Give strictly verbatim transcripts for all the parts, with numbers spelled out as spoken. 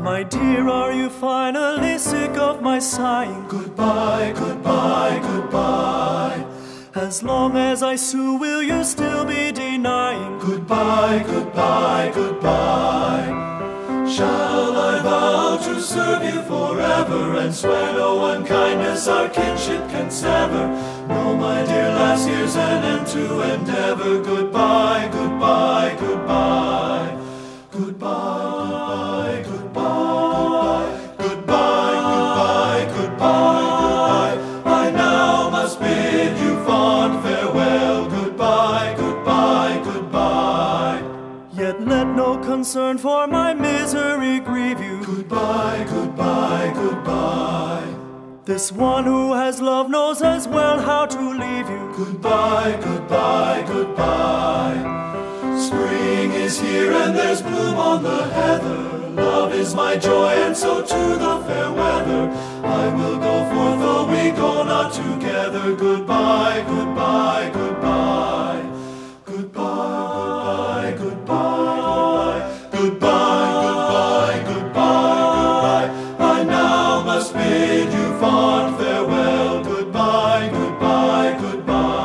My dear, are you finally sick of my sighing? Goodbye, goodbye, goodbye. As long as I sue, will you still be denying? Goodbye, goodbye, goodbye. Shall I vow to serve you forever, and swear no unkindness our kinship can sever? No, my dear lass, here's an end to endeavor. Goodbye, goodbye, goodbye. Goodbye, goodbye, goodbye. Goodbye, goodbye, goodbye, goodbye. I now must bid you fond farewell. Goodbye, goodbye, goodbye. Yet let no concern for my misery grieve you. Goodbye, goodbye, goodbye. This one who has love knows as well how to leave you. Goodbye, goodbye, goodbye. Spring is here and there's bloom on the heather. Love is my joy and so too the fair weather. I will go forth though we go not together. Goodbye, goodbye, goodbye. Goodbye, goodbye, goodbye. Goodbye, goodbye, goodbye, goodbye. I now must bid you fond farewell. Goodbye, goodbye, goodbye.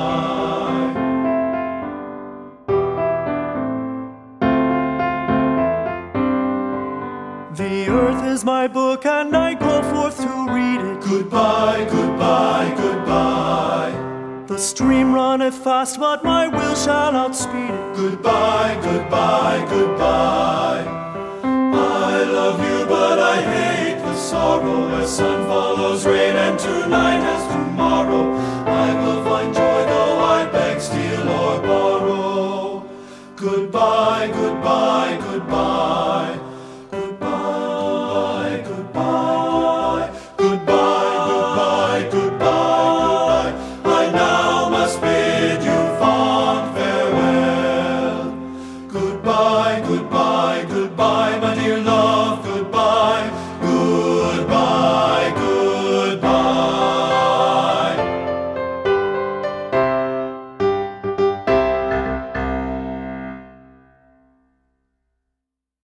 The earth is my book and I go forth to read it. Goodbye, goodbye, goodbye. The stream runneth fast, but my will shall outspeed it. Goodbye, goodbye, goodbye. I love you, but I hate the sorrow. As sun follows rain and tonight has tomorrow. I will find joy though I beg, steal or borrow. Goodbye, goodbye, goodbye.